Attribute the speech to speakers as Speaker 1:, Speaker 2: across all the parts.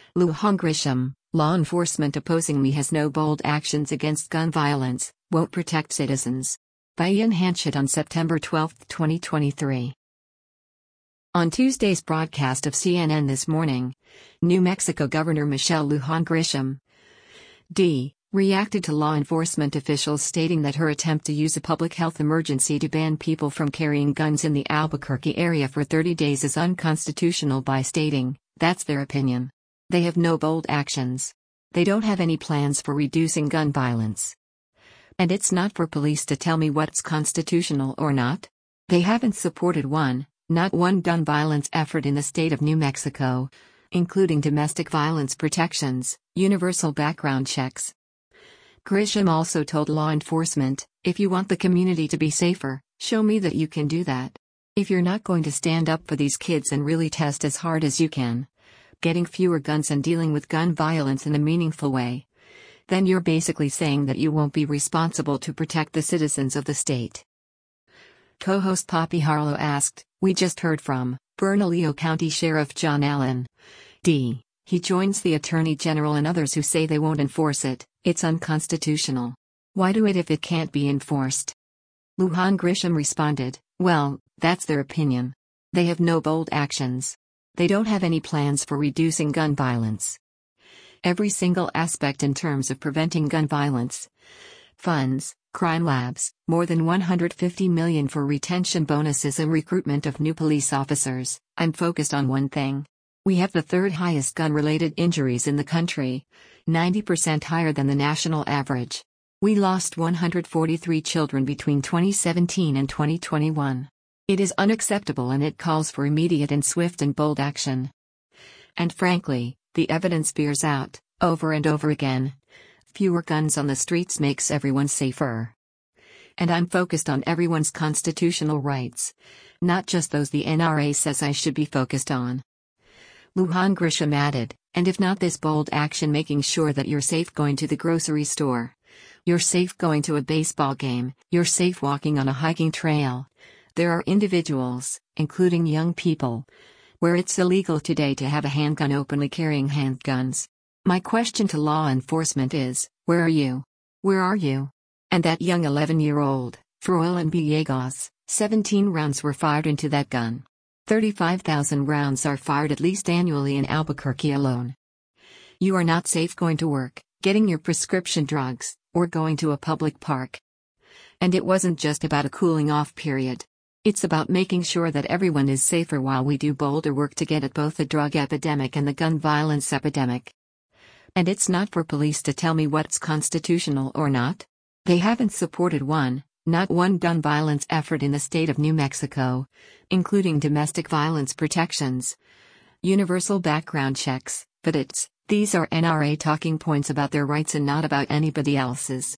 Speaker 1: Lujan Grisham, law enforcement opposing me has no bold actions against gun violence, won't protect citizens. By Ian Hanchett on September 12, 2023. On Tuesday's broadcast of CNN This Morning, New Mexico Governor Michelle Lujan Grisham, D., reacted to law enforcement officials stating that her attempt to use a public health emergency to ban people from carrying guns in the Albuquerque area for 30 days is unconstitutional by stating, "That's their opinion. They have no bold actions. They don't have any plans for reducing gun violence. And it's not for police to tell me what's constitutional or not. They haven't supported not one gun violence effort in the state of New Mexico, including domestic violence protections, universal background checks." Grisham also told law enforcement, "If you want the community to be safer, show me that you can do that. If you're not going to stand up for these kids and really test as hard as you can, getting fewer guns and dealing with gun violence in a meaningful way, then you're basically saying that you won't be responsible to protect the citizens of the state." Co-host Poppy Harlow asked, "We just heard from Bernalillo County Sheriff John Allen, D. He joins the Attorney General and others who say they won't enforce it. It's unconstitutional. Why do it if it can't be enforced?" Lujan Grisham responded, "Well, that's their opinion. They have no bold actions. They don't have any plans for reducing gun violence. Every single aspect in terms of preventing gun violence. Funds, crime labs, more than $150 million for retention bonuses and recruitment of new police officers. I'm focused on one thing. We have the third highest gun-related injuries in the country, 90% higher than the national average. We lost 143 children between 2017 and 2021. It is unacceptable and it calls for immediate and swift and bold action. And frankly, the evidence bears out, over and over again. Fewer guns on the streets makes everyone safer. And I'm focused on everyone's constitutional rights, not just those the NRA says I should be focused on." Lujan Grisham added, "And if not this bold action, making sure that you're safe going to the grocery store, you're safe going to a baseball game, you're safe walking on a hiking trail. There are individuals, including young people, where it's illegal today to have a handgun openly carrying handguns. My question to law enforcement is, where are you? Where are you?" And that young 11-year-old, Froilan Villegas, 17 rounds were fired into that gun. 35,000 rounds are fired at least annually in Albuquerque alone. You are not safe going to work, getting your prescription drugs, or going to a public park. And it wasn't just about a cooling off period. It's about making sure that everyone is safer while we do bolder work to get at both the drug epidemic and the gun violence epidemic. And it's not for police to tell me what's constitutional or not. They haven't supported not one gun violence effort in the state of New Mexico, including domestic violence protections, universal background checks, but these are NRA talking points about their rights and not about anybody else's."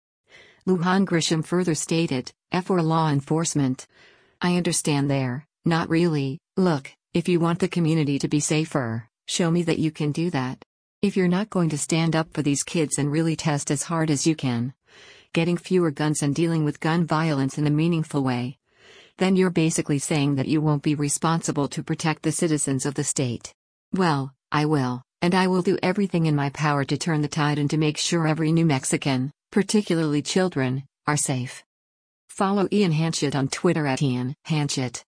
Speaker 1: Lujan Grisham further stated, "For law enforcement, I understand they're not really, look, if you want the community to be safer, show me that you can do that. If you're not going to stand up for these kids and really test as hard as you can, getting fewer guns and dealing with gun violence in a meaningful way, then you're basically saying that you won't be responsible to protect the citizens of the state. Well, I will, and I will do everything in my power to turn the tide and to make sure every New Mexican, particularly children, are safe." Follow Ian Hanchett on Twitter @IanHanchett.